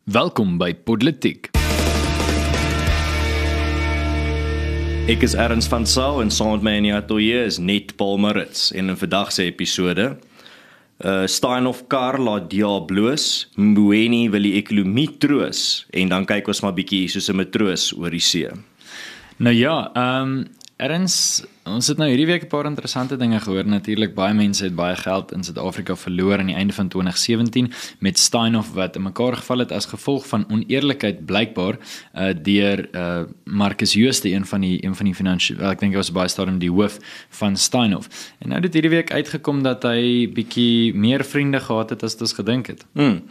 Welkom by Politiek. Ek is Ernst van Sail en saam met my in die ateljee is Net Paul Maritz en in vandag se episode Steinhoff Kar laat DA bloos, Mboweni wil die ekonomie troos en dan kyk ons maar bietjie soos 'n matroos oor die see. Nou ja, Ernst, ons het nou hierdie week 'n paar interessante dinge gehoor. Natuurlik, baie mense het baie geld in Suid-Afrika verloor aan die einde van 2017 met Steinhoff wat in mekaar geval het as gevolg van oneerlikheid blykbaar deur Marcus Jooste, een van die finansiële, ek dink hy was baie stadium die hoof van Steinhoff. En nou het hierdie week uitgekom dat hy bietjie meer vriende gehad het as ons gedink het.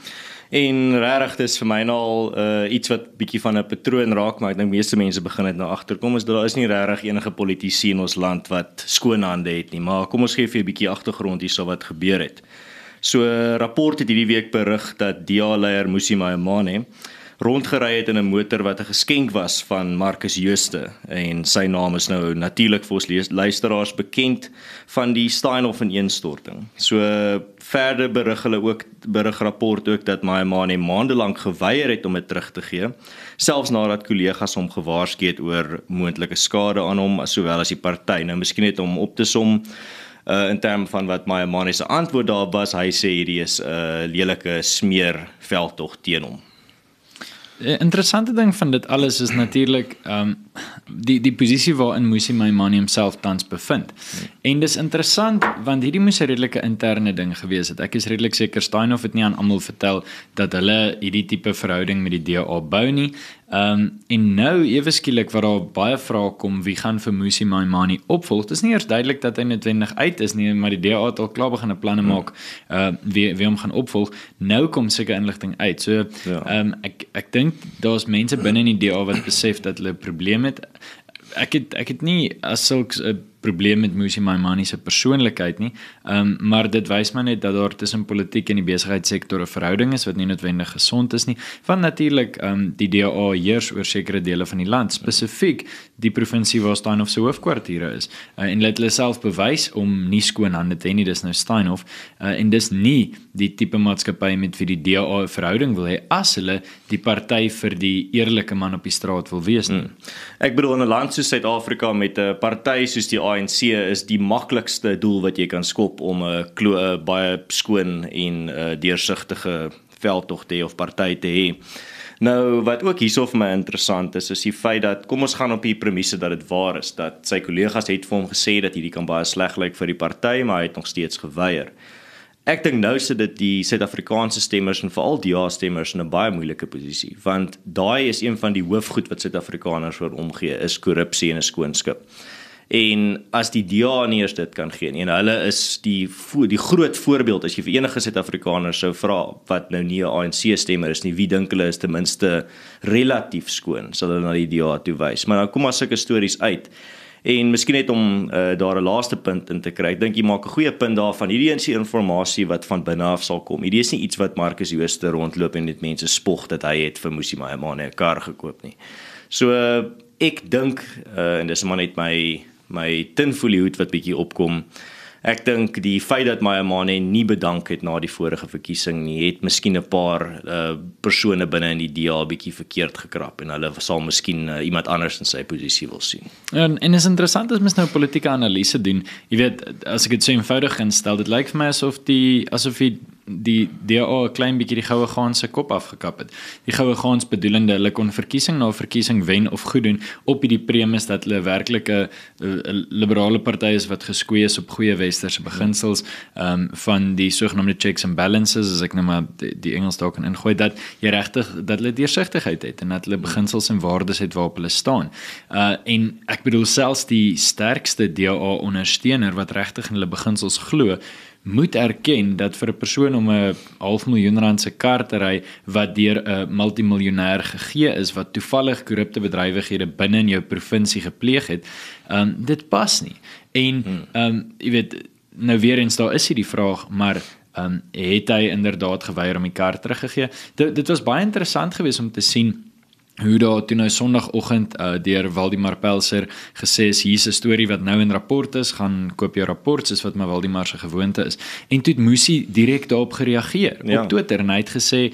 En regtig, dis vir my nou al iets wat bietjie van 'n patroon raak, maar ek dink meeste mense begin dit nou agterkom, is dat daar is nie regtig enige politici in ons land wat skoon hande het nie, maar kom ons gee vir 'n bietjie agtergrond hierso wat gebeur het. So 'n rapport het hierdie week berig dat DA-leier Mmusi Maimane rondgery het in 'n motor wat 'n geskenk was van Marcus Jooste en sy naam is nou natuurlik vir ons luisteraars bekend van die Steinhoff ineenstorting. So verder berig rapport ook dat Maimane maandelang geweier het om dit terug te gee, selfs nadat kollegas hom gewaarsku het oor moontlike skade aan hom sowel as die party. Nou miskien net om op te som in terme van wat Maimane se antwoord daar was, hy sê hierdie is 'n lelike smeerveldtog teen hom. Interessante ding van dit alles is natuurlik die posisie waarin Mmusi Maimane homself tans bevind. En dis interessant want hierdie moes 'n redelike interne ding gewees het. Ek is redelik seker Steinhoff het nie aan almal vertel dat hulle hierdie tipe verhouding met die DA bou nie. En nou ewe skielik wat daar baie vrae kom, wie gaan vir Mmusi Maimane opvolg? Dis nie eers duidelik dat hy noodwendig uit is nie, maar die DA het al klaar begin planne maak wie hom gaan opvolg. Nou kom seker inligting uit. So ek dink daar's mense binne in die DA wat besef dat hulle 'n probleem het. Ek het nie as sulks 'n probleem met Mmusi Maimane se persoonlikheid nie, maar dit wys my net dat daar tussen politiek en die besigheidssektor 'n verhouding is wat nie noodwendig gesond is nie, want natuurlik die DA heers oor sekere dele van die land, spesifiek die provinsie waar Steinhoff se hoofkwartiere is, en hulle self bewys om nie skoon hande te hê nie, dis nou Steinhoff, en dis nie die tipe maatskappy met wie die DA 'n verhouding wil hê, as hulle die party vir die eerlike man op die straat wil wees nie. Ek bedoel, in 'n land soos Suid-Afrika met 'n party soos die ANC is die maklikste doel wat jy kan skop om 'n baie skoon en deursigtige veldtog te hê of party te hê. Nou, wat ook hierso vir my interessant is die feit dat, kom ons gaan op die premisse dat dit waar is, dat sy kollegas het vir hom gesê dat hierdie kan baie sleg lyk vir die party, maar hy het nog steeds geweier. Ek dink nou sit dit die Suid-Afrikaanse stemmers en veral DA-stemmers in 'n baie moeilike posisie, want daai is een van die hoofgoed wat Suid-Afrikaners voor omgee, is korrupsie en 'n skoon skip. En as die DA nie eers dit kan gee nie, en hulle is die groot voorbeeld, as jy vir enige Suid-Afrikaners sou vra, wat nou nie 'n ANC-stemmer is nie, wie dink hulle is ten minste relatief skoon, sal hulle na die DA toe wys. Maar dan kom maar sulke stories uit. En miskien net om daar 'n laaste punt in te kry, ek dink jy maak 'n goeie punt daarvan, hierdie is die informasie wat van binne af sal kom. Hierdie is nie iets wat Marcus Jooste rondloop en net mense spog dat hy het vir Mmusi Maimane 'n kar gekoop nie. So ek dink, en dis maar net my tinfoliehoed wat bietjie opkom, ek dink die feit dat Maimane nie bedank het na die vorige verkiesing nie, het miskien 'n paar persone binne in die DA bietjie verkeerd gekrap en hulle sal miskien iemand anders in sy posisie wil sien. En is interessant as mens nou politieke analise doen. Jy weet, as ek dit so eenvoudig instel, dit lyk vir my asof die DA 'n klein bietjie die goue gaans se kop afgekap het. Die goue gaans bedoelende, hulle kon verkiesing na verkiesing wen of goed doen op die premise dat hulle werklik 'n liberale party is wat geskoei is op goeie westerse beginsels van die sogenaamde checks and balances, as ek nou maar die Engels daar kan ingooi, dat jy regtig dat hulle deursigtigheid het en dat hulle beginsels en waardes het waarop hulle staan. En ek bedoel selfs die sterkste DA ondersteuner wat regtig in hulle beginsels glo, moet erken dat vir 'n persoon om 'n R500.000 se kar te ry wat deur 'n multimiljonair gegee is wat toevallig korrupte bedrywighede binne in jou provinsie gepleeg het, dit pas nie. En jy weet, nou weer eens daar is die vraag, maar het hy inderdaad geweier om die kar teruggegee? Dit was baie interessant geweest om te sien hoe daar toe nou Sondagoggend deur Waldimar Pelser gesê is, hier's 'n storie wat nou in rapport is, gaan koop jou rapport, soos wat my Waldimar se gewoonte is. En toe het Musi direk daarop gereageer op Twitter en hy het gesê,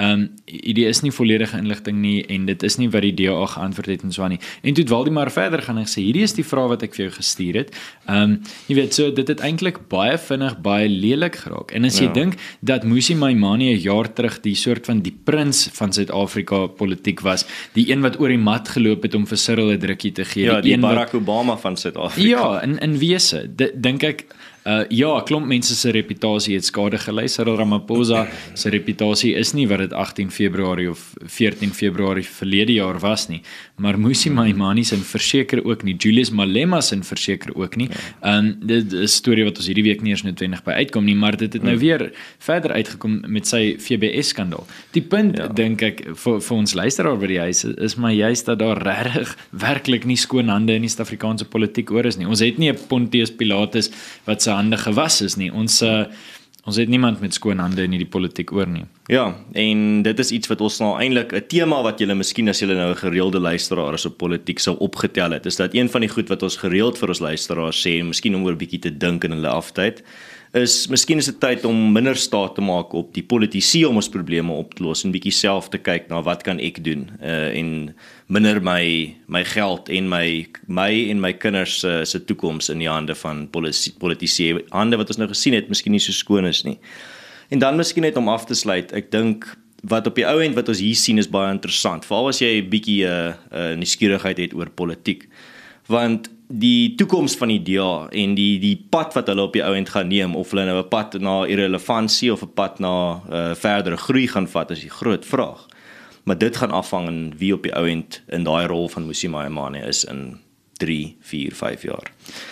die is nie volledige inligting nie en dit is nie wat die DA geantwoord het en so aan nie. En toe het Waldimar verder gaan en gesê, hierdie is die vraag wat ek vir jou gestuur het. Jy weet, so dit het eintlik baie vinnig, baie lelik geraak. En as jy dink dat Musi Maimane 'n jaar terug die soort van die prins van Suid-Afrika politiek was, die een wat oor die mat geloop het om vir Cyril 'n drukkie te gee. Ja, die Barack Obama van Suid-Afrika. Ja, in wese, dink ek, ja, 'n klomp mense se reputasie het skade gelei. Cyril Ramaphosa se reputasie is nie wat dit 18 Februarie of 14 Februarie verlede jaar was nie, maar Musi Maimane se verseker ook nie, Julius Malema se verseker ook nie. Dit is 'n storie wat ons hierdie week nie eens noodwendig by uitkom nie, maar dit het nou weer verder uitgekom met sy FBS skandaal. Die punt, dink ek, vir ons luisteraar by die huis is maar juist dat daar regtig werklik nie skoon hande in die Suid-Afrikaanse politiek oor is nie. Ons het nie 'n Pontius Pilatus wat sy hande gewas is nie. Ons het niemand met skoon hande in die politiek oor nie. Ja, en dit is iets wat ons nou eintlik 'n tema wat julle miskien as julle nou 'n gereelde luisteraar is op politiek sou opgetel het, is dat een van die goed wat ons gereeld vir ons luisteraars sê, en miskien om oor 'n bietjie te dink in hulle aftyd, is miskien is dit tyd om minder staat te maak op die politici om ons probleme op te los en bietjie self te kyk na wat kan ek doen en minder my geld en my en my kinders se toekoms in die hande van politici, hande wat ons nou gesien het miskien nie so skoon is nie. En dan miskien net om af te sluit, ek dink wat op die ou end wat ons hier sien is baie interessant, veral as jy 'n bietjie nuuskierigheid het oor politiek, want die toekoms van die DA en die pad wat hulle op die ou end gaan neem, of hulle nou 'n pad na irrelevantie of 'n pad na verdere groei gaan vat, is die groot vraag. Maar dit gaan afhang in wie op die ou end in daai rol van Musi Maimane is in 3, 4, 5 jaar.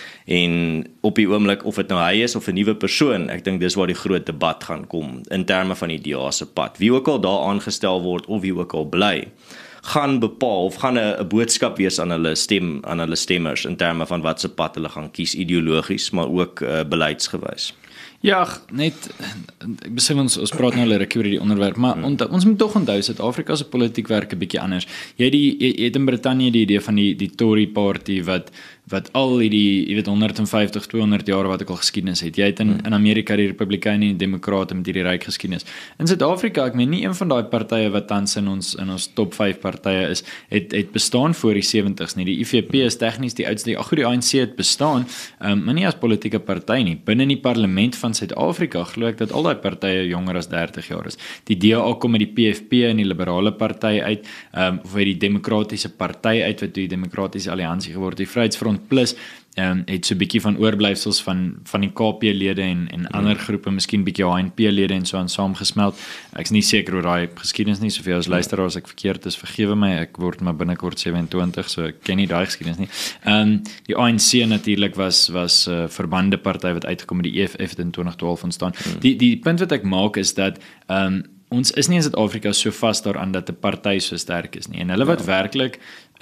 En op die oomblik, of dit nou hy is of 'n nuwe persoon, ek dink dis waar die groot debat gaan kom in terme van die DA se pad. Wie ook al daar aangestel word of wie ook al bly, gaan bepaal of gaan 'n boodskap wees aan hulle stemmers in terme van wat se pad hulle gaan kies ideologies, maar ook beleidsgewys. Ja, net ek besef ons praat nou lekker oor die onderwerp, maar ons moet tog onthou Suid-Afrika se politiek werk 'n bietjie anders. Jy het in Brittanje die idee van die Tory party wat al hierdie, jy weet, 150, 200 jaar wat ek al geskiedenis het. Jy het in Amerika die Republikeine en die Demokrate met hierdie ryk geskiedenis. In Suid-Afrika, ek meen nie een van daai partye wat tans in ons top 5 partye is, het bestaan voor die 70s nie. Die IFP is tegnies die oudste. Die ANC het bestaan, maar nie as politieke party nie. Binne die parlement van Suid-Afrika glo ek dat al daai partye jonger as 30 jaar is. Die DA kom met die PFP en die Liberale party uit, of uit die Demokratiese party uit wat die Demokratiese Alliansie geword het. Die Vryheidsfront Plus het so 'n bietjie van oorblyfsels van die KP-lede en ander groepe, miskien bietjie HNP-lede en so aan saamgesmelt. Ek's nie seker oor daai geskiedenis nie, soveel as luisteraar as ek verkeerd is, vergewe my, ek word maar binnekort 27, so ek ken nie daai geskiedenis nie. Die ANC natuurlik was verbande party wat uitgekom het, die EFF het in 2012 ontstaan. Die punt wat ek maak is dat ons is nie in Suid-Afrika so vas daaraan dat 'n party so sterk is nie. En hulle wat werklik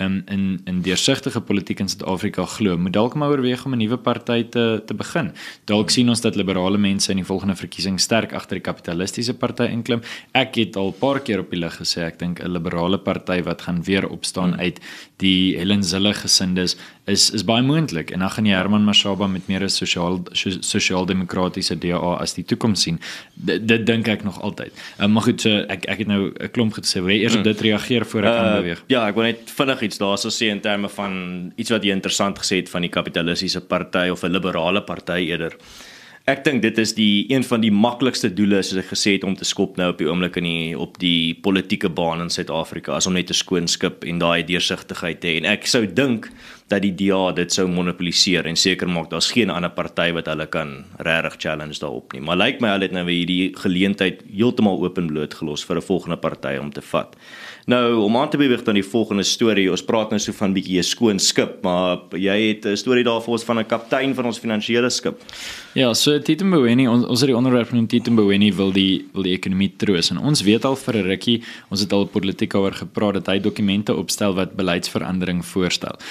in deursigtige politiek in Suid-Afrika glo, moet dalk maar oorweeg om 'n nuwe party te begin. Dalk sien ons dat liberale mense in die volgende verkiesing sterk agter die kapitalistiese party inklim. Ek het al 'n paar keer op die lig gesê, ek dink 'n liberale party wat gaan weer opstaan uit die Helen Zille gesindes is baie moontlik. En dan gaan jy Herman Mashaba met meer 'n sosiaal-demokratiese DA as die toekoms sien. Dit dink ek nog altyd. Maar goed, so ek het nou 'n klomp gesê, wil jy eers op dit reageer voor ek aan beweeg? Ja, ek wil net vinnig iets daarso sê in terme van iets wat jy interessant gesê het van die kapitalistiese party of 'n liberale party eerder. Ek dink dit is een van die maklikste doele, soos ek gesê het, om te skop nou op die oomblik op die politieke baan in Suid-Afrika, as om net 'n skoon skip en daai deursigtigheid te hê. En ek sou dink dat die DA dit sou monopoliseer en seker maak daar's geen ander party wat hulle kan regtig challenge daarop nie. Maar lyk my hulle het nou weer hierdie geleentheid heeltemal openbloot gelos vir 'n volgende party om te vat. Nou, om aan te beweeg aan die volgende storie, ons praat nou so van bietjie 'n skoon skip, maar jy het 'n storie daar vir ons van 'n kaptein van ons finansiële skip. Ja, so Tito Mboweni, ons het die onderwerp genoem, Tito Mboweni wil die ekonomie troos. En ons weet al vir 'n rukkie, ons het al politiek oor gepraat dat hy dokumente opstel wat beleidsverandering voorstel.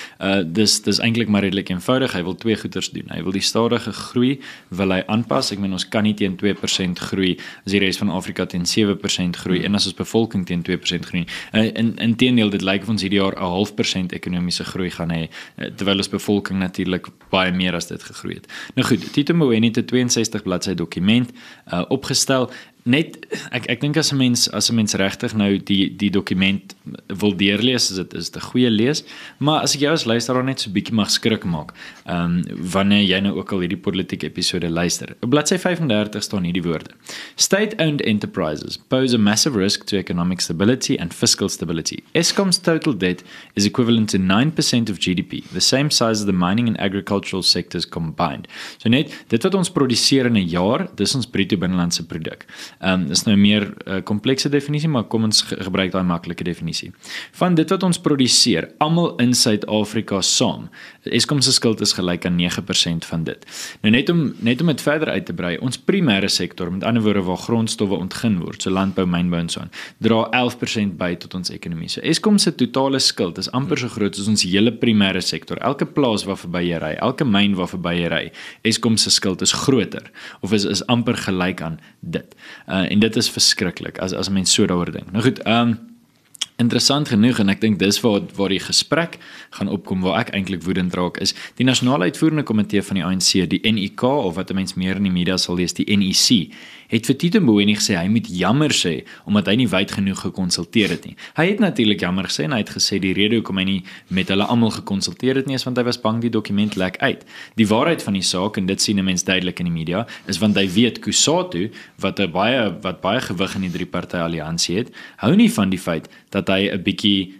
dis eintlik maar redelik eenvoudig. Hy wil twee goeders doen. Hy wil die stadige groei wil hy aanpas. Ek meen ons kan nie teen 2% groei as die res van Afrika teen 7% groei en as ons bevolking teen 2% groei. Inteendeel, dit lyk of ons hierdie jaar 0,5% ekonomiese groei gaan hê, terwyl ons bevolking natuurlik baie meer as dit gegroei het. Nou goed, Tito Mboweni het 'n 62 bladsy dokument opgestel. Net ek dink as 'n mens regtig nou die dokument wil deurlees, is dit 'n goeie lees, maar as ek jou as luisteraar net so 'n bietjie mag skrik maak, wanneer jy nou ook al hierdie politieke episode luister. Op bladsy 35 staan hierdie woorde: State-owned enterprises pose a massive risk to economic stability and fiscal stability. Eskom's total debt is equivalent to 9% of GDP, the same size as the mining and agricultural sectors combined. So net, dit wat ons produseer in 'n jaar, dis ons bruto binnelandse produk. Dis nou 'n meer komplekse definisie, maar kom ons gebruik daai maklike definisie. Van dit wat ons produseer, almal in Suid-Afrika saam, Eskom se skuld is gelyk aan 9% van dit. Nou net om dit verder uit te brei, ons primêre sektor, met ander woorde waar grondstowwe ontgin word, so landbou, mynbou en so aan, dra 11% by tot ons ekonomie. So Eskom se totale skuld is amper so groot as ons hele primêre sektor. Elke plaas waar verby jy ry, elke myn waar verby jy ry, Eskom se skuld is groter of is amper gelyk aan dit. En dit is verskriklik as mens so daaroor dink. Nou goed, interessant genoeg, en ek dink dis waar die gesprek gaan opkom, waar ek eintlik woedend raak, is die Nasionale Uitvoerende Komitee van die ANC, die NUK, of wat 'n mens meer in die media sal lees, die NEC, het vir Tito Mboweni gesê, hy moet jammer sê, omdat hy nie wyd genoeg gekonsulteer het nie. Hy het natuurlik jammer gesê, en hy het gesê, die rede hoekom hy nie met hulle almal gekonsulteer het nie, is want hy was bang die dokument lek uit. Die waarheid van die saak, en dit sien 'n mens duidelik in die media, is want hy weet Kusatu, wat baie gewig in die drie-party alliansie het, hou nie van die feit dat hy 'n bietjie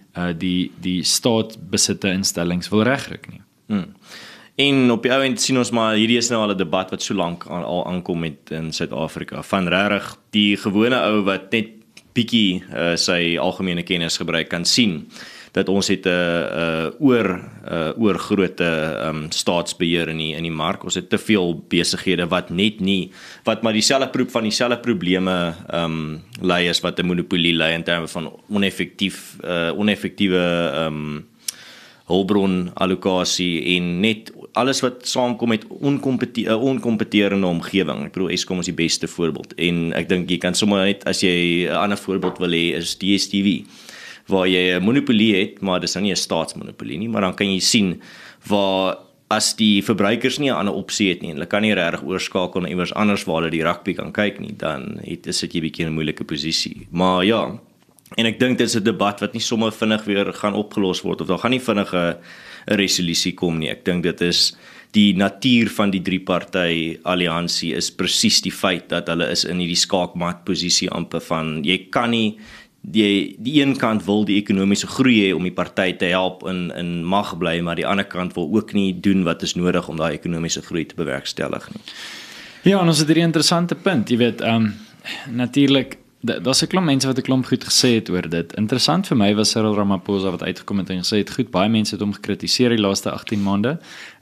die staatsbesitte instellings wil regryk nie. En op die ou end sien ons maar, hierdie is nou al 'n debat wat so lank al aankom met in Suid-Afrika, van regtig die gewone ou wat net bietjie sy algemene kennis gebruik kan sien, dat ons het 'n oorgrootte staatsbeheer in die mark. Ons het te veel besighede wat maar dieselfde probleme lei as wat 'n monopolie lei in terme van oneffektiewe hulpbron allokasie en net alles wat saamkom met onkompeterende omgewing. Ek bedoel, Eskom is die beste voorbeeld, en ek dink jy kan sommer net, as jy 'n ander voorbeeld wil hê, is DStv, waar jy 'n monopolie het, maar dis nou nie 'n staatsmonopolie nie, maar dan kan jy sien waar as die verbruikers nie 'n ander opsie het nie, en hulle kan nie regtig oorskakel na iewers anders waar hulle die rugby kan kyk nie, dan sit jy bietjie in 'n moeilike posisie. Maar ja, en ek dink dit is 'n debat wat nie sommer vinnig weer gaan opgelos word, of daar gaan nie vinnig 'n resolusie kom nie. Ek dink dit is die natuur van die drie-party alliansie is presies die feit dat hulle is in hierdie skaakmat posisie amper van, jy kan nie die een kant wil die ekonomiese groei hê om die party te help in mag bly, maar die ander kant wil ook nie doen wat is nodig om daai ekonomiese groei te bewerkstellig nie. Ja, en ons het hierdie interessante punt, jy weet, natuurlik, daar's 'n klomp mense wat 'n klomp goed gesê het oor dit. Interessant vir my was Cyril Ramaphosa wat uitgekom het en gesê het, goed, baie mense het hom gekritiseer die laaste 18 maande,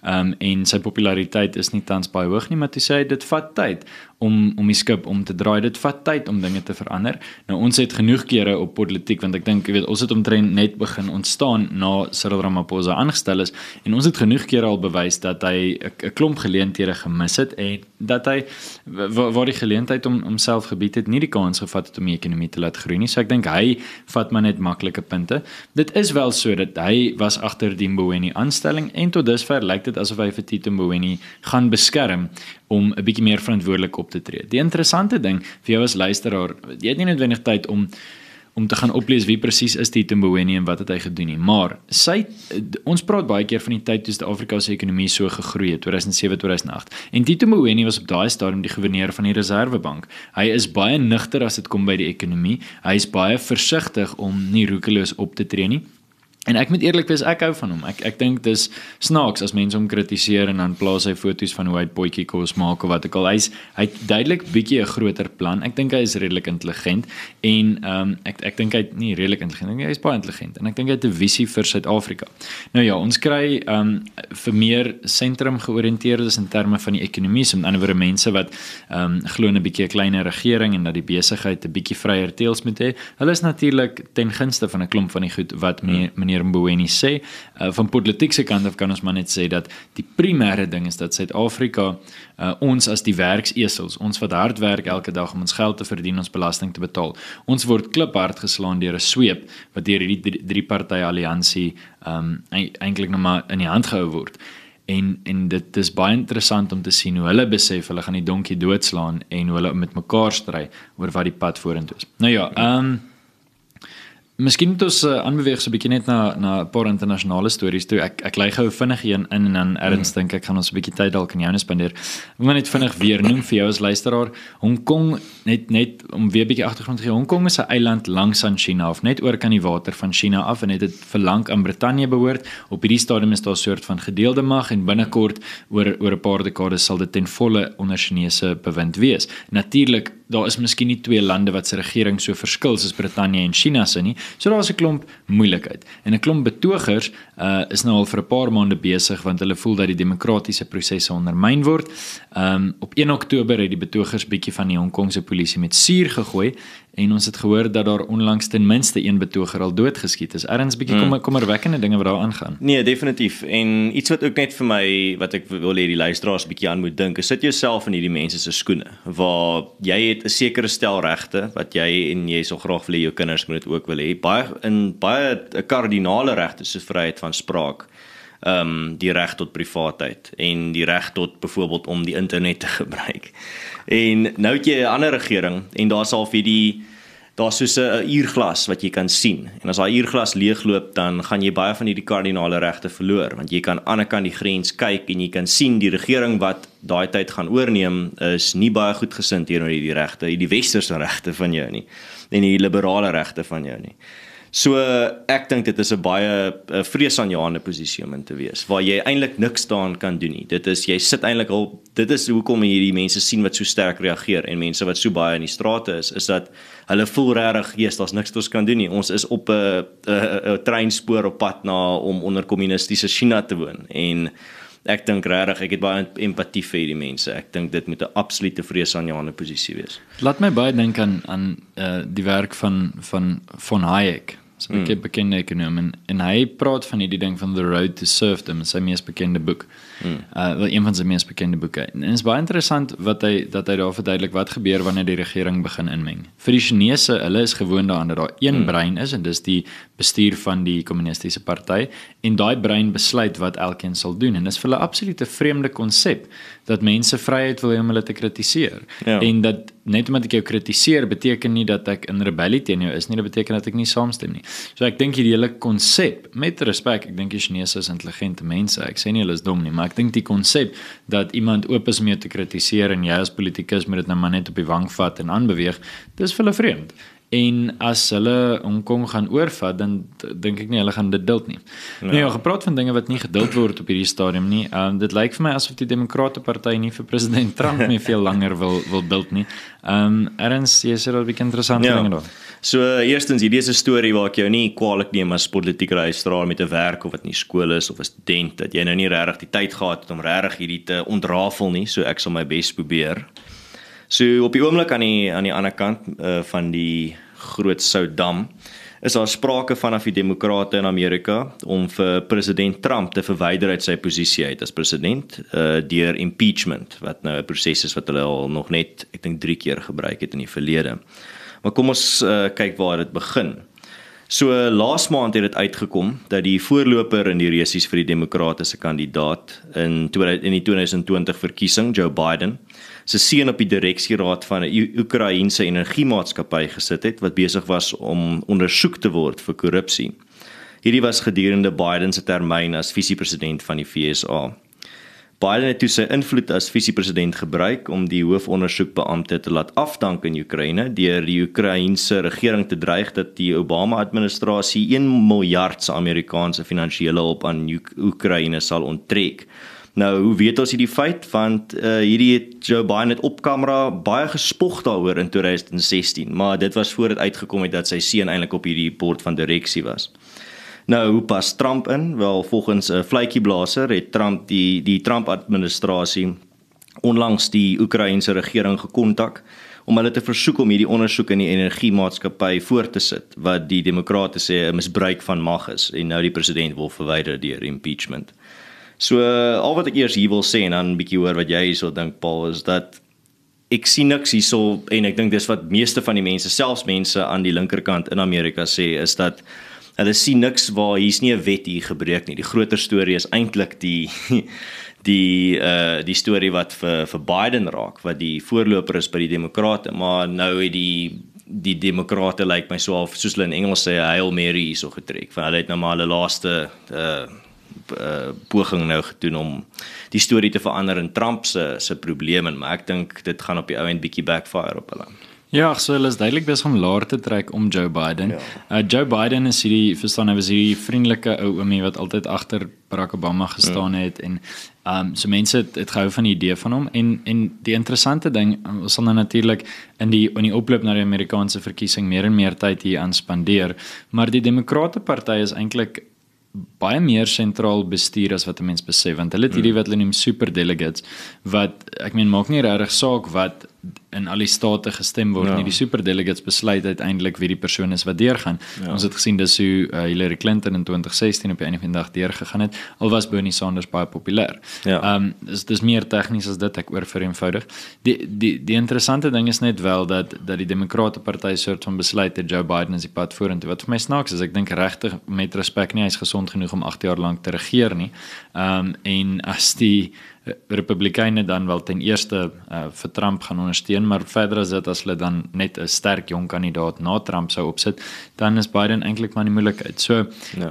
en sy populariteit is nie tans baie hoog nie, maar toe sê hy, dit vat tyd om die skip om te draai, dit vat tyd om dinge te verander. Nou ons het genoeg kere op politiek, want ek dink, jy weet, ons het omtrent net begin ontstaan na Cyril Ramaphosa aangestel is, en ons het genoeg kere al bewys dat hy 'n klomp geleenthede gemis het, en dat hy, waar die geleentheid om homself gebied het, nie die kans gevat het om die ekonomie te laat groei nie. So ek dink hy vat maar net maklike punte. Dit is wel so dat hy was agter die Mboweni aanstelling, en tot dusver lyk dit asof hy vir Tito Mboweni gaan beskerm om 'n bietjie meer verantwoordelik op te tree. Die interessante ding vir jou as luisteraar, jy het nie noodwendig tyd om te gaan oplees wie presies is Tito Mboweni en wat het hy gedoen nie, maar ons praat baie keer van die tyd toe Suid-Afrika se ekonomie so gegroei het, 2007-2008, en Tito Mboweni was op daai stadium die gouverneur van die Reserwebank. Hy is baie nugter as dit kom by die ekonomie, hy is baie versigtig om nie roekeloos op te tree nie. En ek moet eerlik wees, ek hou van hom. Ek dink dis snaaks as mense hom kritiseer en dan plaas hy foto's van hoe hy potjie kos maak of wat ook al. Hy het duidelik bietjie 'n groter plan. Ek dink hy is redelik intelligent en ek dink hy nie redelik intelligent, hy is baie intelligent en ek dink hy het 'n visie vir Suid-Afrika. Nou ja, ons kry vir meer sentrum georiënteerdes in terme van die ekonomie, so met ander woorde mense wat glo 'n bietjie 'n kleiner regering en dat die besigheid 'n bietjie vryer teels moet hê. Hulle is natuurlik ten gunste van 'n klomp van die goed wat meneer meneer Mboweni sê. Van politieke kant af kan ons maar net sê dat die primêre ding is dat Suid-Afrika ons as die werksesels, ons wat hard werk elke dag om ons geld te verdien, ons belasting te betaal. Ons word kliphard geslaan deur 'n sweep wat deur hierdie drie partye alliansie eintlik nog maar in die hand gehou word. En dit is baie interessant om te sien hoe hulle besef hulle gaan die donkie doodslaan en hoe hulle met mekaar stry oor wat die pad vorentoe is. Nou ja, miskien moet ons aanbeweeg so 'n bietjie net na 'n paar internasionale stories toe. Ek lei gou vinnig een in en dan erns dink ek gaan ons 'n bietjie tyd dalk in joune spandeer. Ek wil net vinnig weer noem vir jou as luisteraar. Hong Kong net om weer 'n bietjie agtergrond te gee. Hong Kong is 'n eiland langs aan China of net oor kan die water van China af en het dit vir lank aan Brittanje behoort. Op hierdie stadium is daar 'n soort van gedeelde mag en binnekort oor 'n paar dekades sal dit ten volle onder Chinese bewind wees. Natuurlik daar is miskien nie twee lande wat se regering so verskil soos Brittanje en China se nie. So daar is 'n klomp moeilikheid. En 'n klomp betogers is nou al vir 'n paar maande besig want hulle voel dat die demokratiese prosesse ondermyn word. Op 1 Oktober het die betogers bietjie van die Hong Kongse polisie met suur gegooi en ons het gehoor dat daar onlangs ten minste een betoger al doodgeskiet is. Erns bietjie kommerwekkende dinge wat daar aangaan. Nee, definitief. En iets wat ook net vir my wat ek wil hê die luisteraars bietjie aan moet dink, is sit jouself in hierdie mense se skoene waar jy het 'n sekere stel regte wat jy en jy sal graag wil hê jou kinders moet dit ook wil hê. Baie kardinale regte soos vryheid van spraak, die reg tot privaatheid en die reg tot byvoorbeeld om die internet te gebruik. En nou het jy 'n ander regering en daar's soos 'n uurglas wat jy kan sien. En as daai uurglas leegloop, dan gaan jy baie van hierdie kardinale regte verloor, want jy kan aan die ander kant die grens kyk en jy kan sien die regering wat daai tyd gaan oorneem is nie baie goed gesind teenoor hierdie regte, hierdie westerse regte van jou nie en die liberale regte van jou nie. So ek dink dit is 'n baie vreesaanjaende posisie om in te wees, waar jy eintlik niks daaraan kan doen nie. Jy sit eintlik al, dit is hoekom hierdie mense sien wat so sterk reageer en mense wat so baie in die strate is dat hulle voel regtig, daar's niks wat ons kan doen nie. Ons is op 'n treinspoor op pad om onder kommunistiese China te woon en ek dink regtig, ek het baie empatie vir hierdie mense. Ek dink dit moet 'n absolute vreesaanjaende posisie wees. Laat my baie dink aan die werk van Hayek, so 'n bekende ekonom, en hy praat van hierdie ding van The Road to Serfdom, sy mees bekende boek. Een van sy mees bekende boeke. En dit is baie interessant dat hy daar verduidelik wat gebeur wanneer die regering begin inmeng. Vir die Chinese, hulle is gewoond daaraan dat daar een brein is en dis die bestuur van die kommunistiese party en daai brein besluit wat elkeen sal doen en dis vir hulle absolute vreemde konsep dat mense vryheid wil hê om hulle te kritiseer. Ja. En dat net omdat ek jou kritiseer beteken nie dat ek in rebellie teen jou is nie, dit beteken dat ek nie saamstem nie. So ek dink hierdie hele konsep, met respek, ek dink die Chinese is intelligente mense, ek sê nie hulle is dom nie, maar ek dink die konsep dat iemand oop is om jou te kritiseer en jy as politikus moet dit nou maar net op die wang vat en aanbeweeg, dis vir hulle vreemd. En as hulle Hong Kong gaan oorvat, dan dink ek nie hulle gaan dit duld nie. Nou ja, gepraat van dinge wat nie geduld word op hierdie stadium nie. Dit lyk vir my asof die Demokrate Party nie vir president Trump meer veel langer wil duld nie. Erns, jy sê dat 'n bietjie interessante dinge daar. So eerstens, hierdie is 'n storie waar ek jou nie kwaadlik neem as politieke luisteraar met 'n werk of wat nie skool is of 'n student, dat jy nou nie regtig die tyd gehad het om regtig hierdie te ontrafel nie, so ek sal my bes probeer. So op die oomblik aan die ander kant van die groot Soudam is daar sprake vanaf die demokrate in Amerika om vir president Trump te verwyder uit sy posisie uit as president deur impeachment, wat nou 'n proses is wat hulle al nog net, ek dink 3 keer gebruik het in die verlede. Maar kom ons kyk waar dit begin. So laas maand het dit uitgekom dat die voorloper in die resies vir die demokratiese kandidaat in die 2020 verkiesing, Joe Biden, sy seun op die direksieraad van 'n Oekraïense energiemaatskappy gesit het wat besig was om ondersoek te word vir korrupsie. Hierdie was gedurende Biden se termyn as visiepresident van die VSA. Biden het toe sy invloed as visiepresident gebruik om die hoofondersoekbeampte te laat afdank in Oekraïne deur die Oekraïense regering te dreig dat die Obama-administrasie 1 miljard Amerikaanse finansiële hulp aan Oekraïne sal onttrek. Nou, hoe weet ons hierdie feit? Want hierdie het Joe Biden het op kamera baie gespog daaroor in 2016, maar dit was voor dit uitgekom het dat sy seun eintlik op hierdie bord van direksie was. Nou, hoe pas Trump in? Wel, volgens 'n vletjieblaser het Trump die Trump-administrasie onlangs die Oekraïense regering gekontak om hulle te versoek om hierdie ondersoek in die energiemaatskappy voor te sit, wat die demokrate sê 'n misbruik van mag is, en nou die president wil verwyder deur impeachment. So, al wat ek eers hier wil sê, en dan 'n bietjie hoor wat jy hierso dink, Paul, is dat ek sien niks hierso, en ek dink dis wat meeste van die mense, selfs mense aan die linkerkant in Amerika sê, is dat hulle sien niks waar hier's nie 'n wet hier gebreek nie. Die groter storie is eintlik die storie wat vir Biden raak, wat die voorloper is by die demokrate, maar nou het die demokrate lyk my so half, soos hulle in Engels sê, Hail Mary hierso getrek, van hulle het nou maar hulle laaste poging nou gedoen om die storie te verander in Trump se probleme, maar ek dink dit gaan op die ou end bietjie backfire op hulle. Ja, so hulle is duidelik besig om laer te trek om Joe Biden. Ja. Joe Biden is hierdie, verstaan, hy was hierdie vriendelike ou oomie wat altyd agter Barack Obama gestaan het, en so mense het gehou van die idee van hom, en die interessante ding, ons sal nou natuurlik in die oploop na die Amerikaanse verkiesing meer en meer tyd hier aan spandeer, maar die Demokrate party is eintlik baie meer sentraal bestuur as wat 'n mens besef, want hulle het hierdie wat hulle noem superdelegates, wat, ek meen, maak nie regtig saak wat in al die state gestem word nie, die superdelegates besluit uiteindelik wie die persoon is wat deurgaan. Ons het gesien dis hoe Hillary Clinton in 2016 op die einde van die dag deurgegaan het, al was Bernie Sanders baie populêr. Dis meer tegnies as dit, ek oorvereenvoudig. Die interessante ding is net wel dat die Demokrate party soort van besluit het Joe Biden is die pad vorentoe, wat vir my snaaks is. Ek dink regtig met respek nie, hy is gesond genoeg om 8 jaar lank te regeer nie. En as die Republikeine dan wel ten eerste vir Trump gaan ondersteun, maar verder as dit, as hulle dan net 'n sterk jong kandidaat na Trump sou opsit, dan is Biden eintlik maar die moeilikheid. So,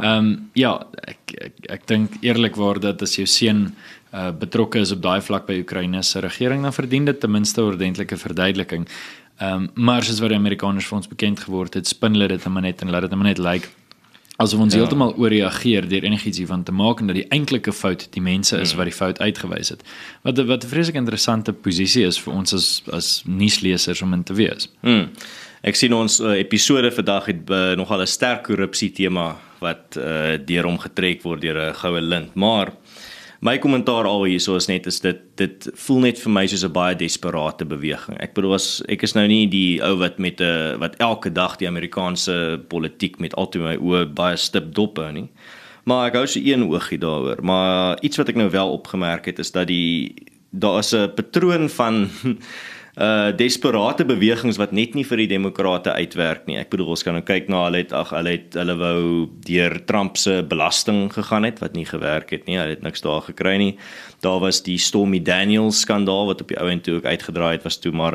ek dink eerlikwaar dat as jou seun betrokke is op daai vlak by Oekraïne se regering, dan verdien dit ten minste 'n ordentlike verduideliking. Maar soos wat die Amerikaners vir ons bekend geword het, spin hulle dit net en laat dit net lyk asof ons heeltemal ooreageer deur enigiets hiervan te maak, en dat die eintlike fout die mense is wat die fout uitgewys het. Wat 'n vreeslik interessante posisie is vir ons as nuuslesers om in te wees. Ek sien ons episode vandag het nogal 'n sterk korrupsie tema wat deur hom getrek word deur 'n goue lint, maar my kommentaar al hierso is net, dit voel net vir my soos 'n baie desperate beweging. Ek bedoel, ek is nou nie die ou wat elke dag die Amerikaanse politiek met altyd my oë baie stip dop hou nie, maar ek hou so een oogie daaroor. Maar iets wat ek nou wel opgemerk het, is dat daar is 'n patroon van desperate bewegings wat net nie vir die demokrate uitwerk nie. Ek bedoel, ons kan nou kyk na hulle wou deur Trump se belasting gegaan het, wat nie gewerk het nie, hulle het niks daar gekry nie. Daar was die Stormy Daniels skandaal, wat op die ou end toe ook uitgedraai het, was toe maar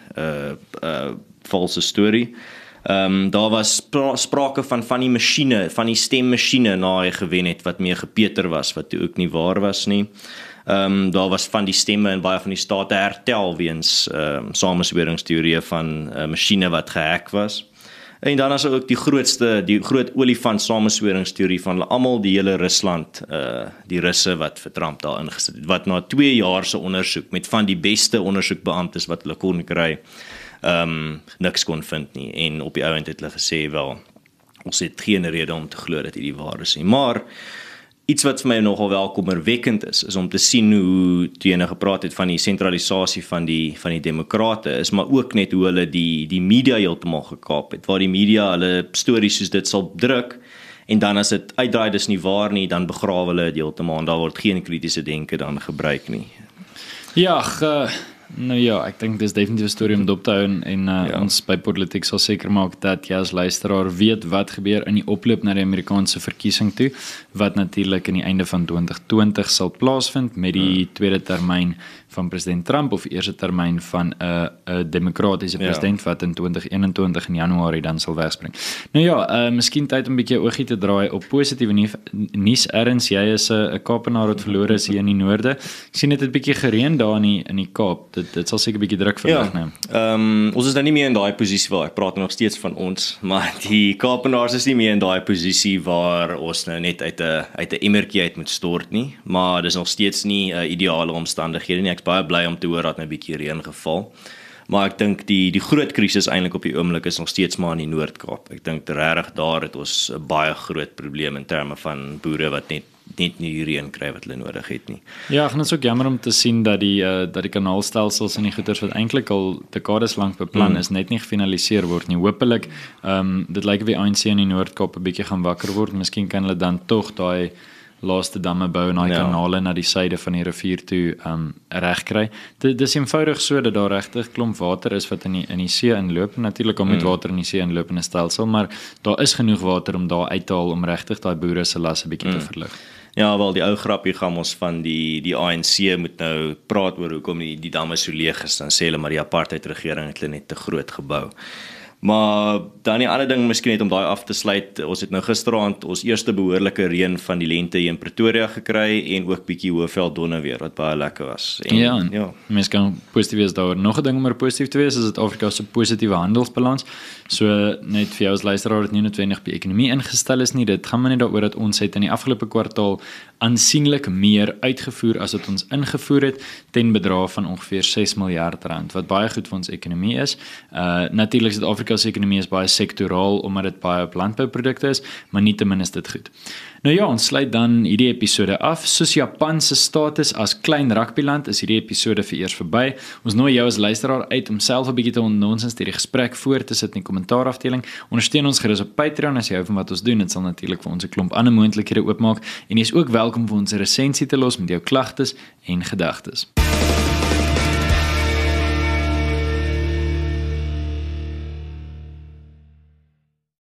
'n valse storie. Daar was sprake van die stemmasjiene na hy gewen het, wat meer gepeter was, wat toe ook nie waar was nie. Daar was van die stemme in baie van die state hertel weens samesweringsteorieë van masjiene wat gehack was. En dan is ook die groot olifant samesweringsteorie van almal, die hele Rusland, die Russe wat vir Trump daar ingesit het, wat na 2 jaar se ondersoek met van die beste ondersoekbeamptes wat hulle kon kry, niks kon vind nie. En op die ou end het hulle gesê, wel, ons het geen rede om te glo dat hierdie waar is nie. Maar iets wat vir my nogal welkommerwekkend is om te sien hoe toe jy nou gepraat het van die sentralisasie van die demokrate, is maar ook net hoe hulle die media heeltemal gekaap het, waar die media hulle stories soos dit sal druk, en dan as dit uitdraai dis nie waar nie, dan begrawe hulle dit heeltemal, en daar word geen kritiese denke dan gebruik nie. Ja, nou ja, ek dink dis definitief 'n storie om dop te hou, en ons by Politiek sal seker maak dat jy as luisteraar weet wat gebeur in die oploop na die Amerikaanse verkiesing toe, wat natuurlik in die einde van 2020 sal plaasvind met die tweede termyn van president Trump, of eerste termyn van 'n demokratiese president wat in 2021 in Januarie dan sal wegspring. Nou ja, miskien tyd om 'n bietjie oogie te draai op positiewe nuus. Erns, jy is 'n Kaapenaar wat verlore is hier in die noorde. Ek sien dit het 'n bietjie gereën daar in die Kaap. Dit sal seker 'n bietjie druk vandag neem. Ons is nou nie meer in daai posisie waar ek praat nog steeds van ons, maar die Kaapenaars is nie meer in daai posisie waar ons nou net uit 'n emmertjie uit moet stort nie, maar dis nog steeds nie ideale omstandighede nie. Ek's baie bly om te hoor dat 'n bietjie reën geval. Maar ek dink die groot krisis eintlik op die oomblik is nog steeds maar in die Noord-Kaap. Ek dink regtig daar het ons 'n baie groot probleem in terme van boere wat net net nie die reën kry wat hulle nodig het nie. Ja, en dit is ook jammer om te sien dat die kanaalstelsels en die goeders wat eintlik al dekades lank beplan is, net nie gefinaliseer word nie. Hoopelik, dit lyk of die ANC in die Noord-Kaap 'n bietjie gaan wakker word. Miskien kan hulle dan tog daai laaste damme bou en daai kanale na die suide van die rivier toe regkry. Dis eenvoudig so dat daar regtig klomp water is wat in die see inloop. Natuurlik om met water in die see inloop in 'n stelsel, maar daar is genoeg water om daar uit te haal om regtig daai boere se las 'n bietjie te verlig. Ja, wel die ou grappie gaan ons van die ANC moet nou praat oor hoekom die damme so leeg is, dan sê hulle maar die apartheid regering het hulle net te groot gebou. Maar dan die ander ding miskien net om daai af te sluit, ons het nou gisteraand ons eerste behoorlike reën van die lente hier in Pretoria gekry en ook bietjie Hoëveld donne weer wat baie lekker was. En, mens kan positief wees daaroor. Nog 'n ding om maar positief te wees is dat Afrika se positiewe handelsbalans. So net vir jou as luisteraar wat nie noodwendig op die ekonomie ingestel is nie, dit gaan maar net daaroor dat ons het in die afgelope kwartaal aansienlik meer uitgevoer as wat ons ingevoer het ten bedrae van ongeveer 6 miljard rand, wat baie goed vir ons ekonomie is. Natuurlik Suid-Afrika se ekonomie is baie sektoraal omdat dit baie op landbouprodukte is, maar nietemin is dit goed. Nou ja, ons sluit dan hierdie episode af. Soos Japan se status as klein rugbyland is hierdie episode vereers verby. Ons nooi jou as luisteraar uit om self 'n bietjie te onnonsens deur die gesprek voor te sit in die kommentaarafdeling. Ondersteun ons gerus op Patreon as jy hou van wat ons doen. Dit sal natuurlik vir ons 'n klomp ander moontlikhede oopmaak en jy is ook welkom vir ons 'n resensie te los met jou klagtes en gedagtes.